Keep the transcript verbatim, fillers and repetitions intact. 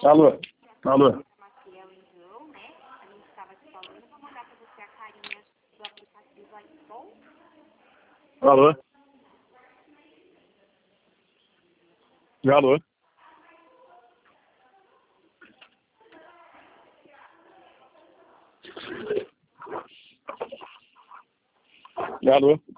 Alô? Alô? Maciel enviou, né? A gente estava te falando, vou mandar para você a carinha do aplicativo aí, bom? Alô? Alô? Alô?